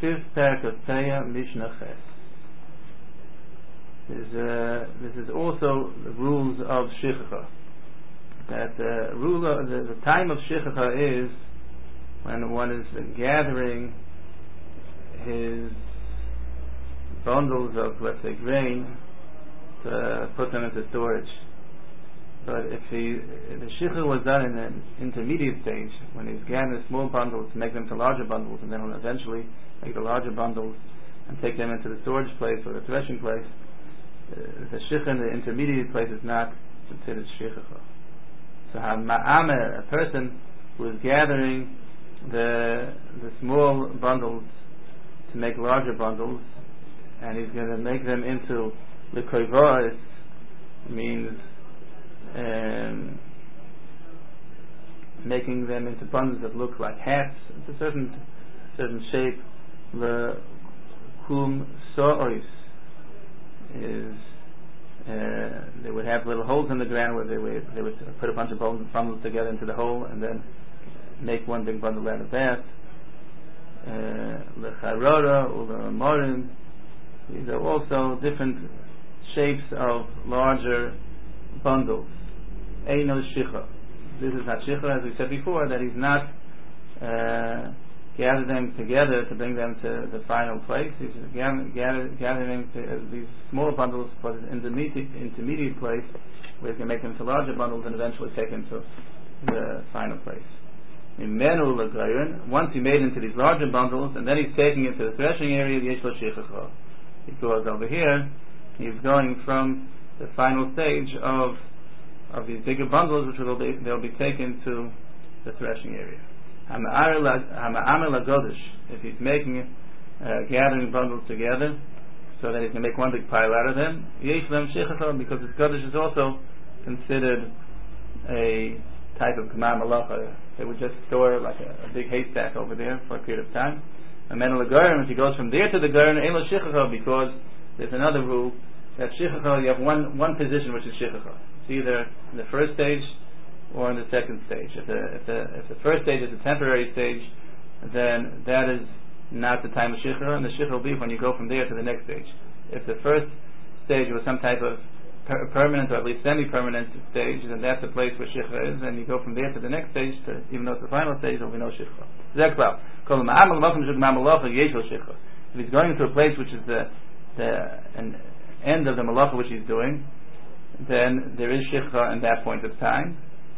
fifth parak of Peah, Mishnah Ches. This is also the rules of Shichacha. That the time of Shichacha is when one is gathering his bundles of, let's say, grain to put them into storage. But if the Shichacha was done in an intermediate stage, when he's gathering the small bundles to make them to larger bundles, and then will eventually make the larger bundles and take them into the storage place or the threshing place, the Shichacha in the intermediate place is not considered Shichacha. So a person who is gathering the small bundles to make larger bundles, and he's going to make them into L'koivos, means making them into bundles that look like hats. It's a certain shape. L'kum so'ois is they would have little holes in the ground where they would put a bunch of bundles together into the hole and then make one big bundle out of that. L'charora u'l'morim. These are also different shapes of larger bundles. Eino shicha. This is not shicha, as we said before, that he's not gather them together to bring them to the final place. He's gathering these small bundles for the intermediate place, where he can make them to larger bundles and eventually take them to the final place. Once he made into these larger bundles, and then he's taking it to the threshing area, because over here he's going from the final stage of these bigger bundles, which they'll be taken to the threshing area. If he's making gathering bundles together so that he can make one big pile out of them, because his Kodesh is also considered a type of Kamar Malacha. They would just store like a big haystack over there for a period of time. And then if he goes from there to the Garan, because there's another rule that Shichacha, you have one position which is Shichacha. It's either in the first stage or in the second stage. If the first stage is a temporary stage, then that is not the time of Shichacha, and the Shichacha will be when you go from there to the next stage. If the first stage was some type of permanent or at least semi-permanent stage, then that's the place where Shichacha is, and you go from there to the next stage, even though it's the final stage, there will be no Shichacha. If he's going into a place which is an end of the malacha which he's doing, then there is Shichacha in that point of time.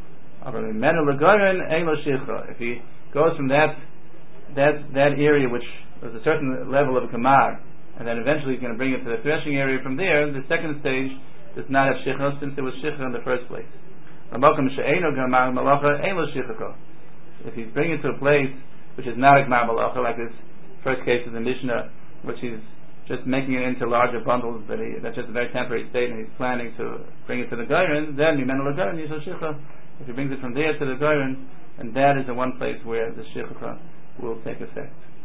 If he goes from that area which was a certain level of Kamar, and then eventually he's going to bring it to the threshing area from there, the second stage does not have Shichacha, since there was Shichacha in the first place. If he's bringing it to a place which is not a Kamar Malacha, like this first case of the Mishnah, which he's just making it into larger bundles, that's just a very temporary state, and he's planning to bring it to the Gairin, then if he brings it from there to the Gairin, and that is the one place where the Shichacha will take effect.